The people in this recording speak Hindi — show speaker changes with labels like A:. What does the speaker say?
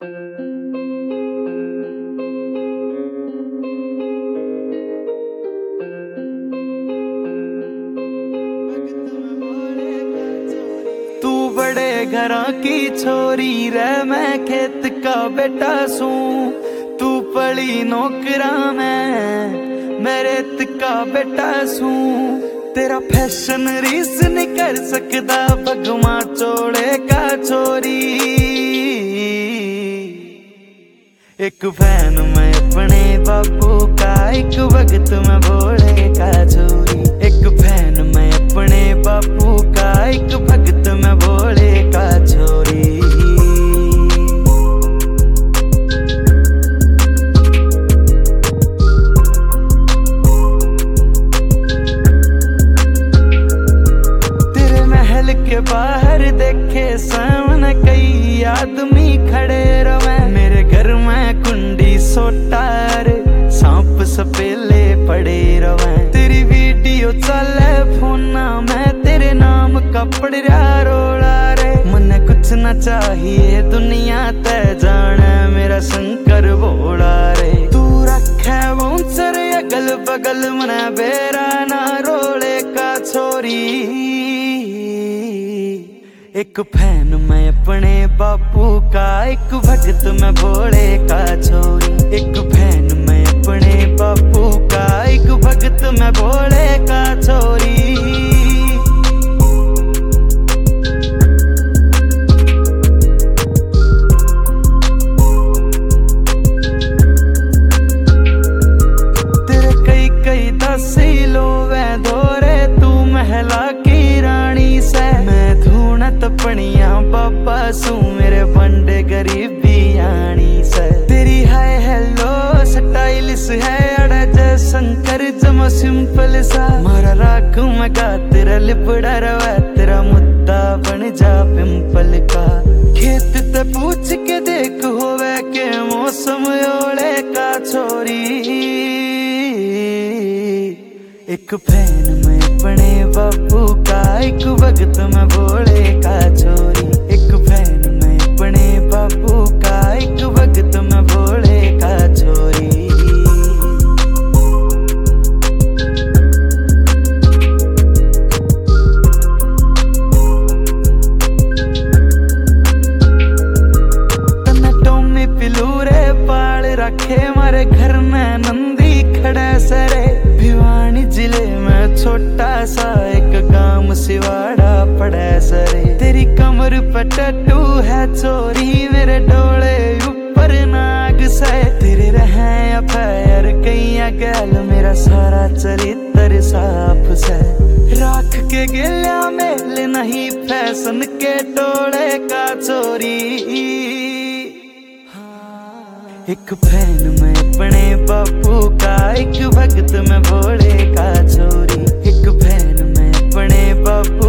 A: तू बड़े घरा की छोरी रे, मैं खेत का बेटा सू। तू पड़ी नौकरा मैं रेत का बेटा सू। तेरा फैशन रीस नहीं कर सकता भगवा चोड़े का छोरी। एक फैन मैं अपने बापू का, एक वक्त मैं भोले का छोरी। एक फैन मैं अपने बापू का, एक भक्त मैं भोले का छोरी। तेरे महल के बाहर देखे सामने कई आदमी खड़े रवे। मेरे घर में कुंडी सोटार सांप सपेले पड़े रवे। तेरी वीडियो चले फोना में, तेरे नाम का पड़ रहा रोला रे। मने कुछ न चाहिए दुनिया ते जाने मेरा शंकर भोला रे। तू रखे बाउंसर अगल बगल मने बेरा ना रोले का छोरी। एक फैन मैं अपने बापू का, एक भक्त मैं भोले का छोरी। एक फैन मैं अपने बापू का, एक भक्त मैं भोले का छोरी। तेरे कई कई दसी लोवे दोरे, तू महला की रानी से। मैं धूणत पणिया बाबा सू, मेरे बंडे गरीबी आनी से। तेरी हाय हेलो स्टाइलिश है अड़ा जय शंकर जमा सिंपल सा। मारा राखू मैं गा तेरा लिपड़ा रवा, तेरा मुद्दा बन जा पिंपल का। खेत ते पूछ के देख होवे के मौसम ओले का छोरी। एक फैन मैं अपने बापू का, एक भक्त मैं भोले का छोरी। एक फैन मैं अपने बापू का, एक भक्त मैं भोले का छोरी। तन्ने टोमी पिलूरे पाल रखे, मारे घर में नंदी खड़ा सरे। भिवानी जिले में छोटा सा एक गांव सिवाड़ा पड़े सरे। तेरी कमर पे टैटू है चोरी, मेरे डोले ऊपर नाग से। तेरे रहे अफेयर कईया गैल, मेरा सारा चरित्र साफ से। राख के गिल्या मेल नहीं फैशन के टोले का छोरी। एक फैन मैं अपने बापू का, एक भक्त मैं भोले का छोरी। एक फैन मैं अपने बापू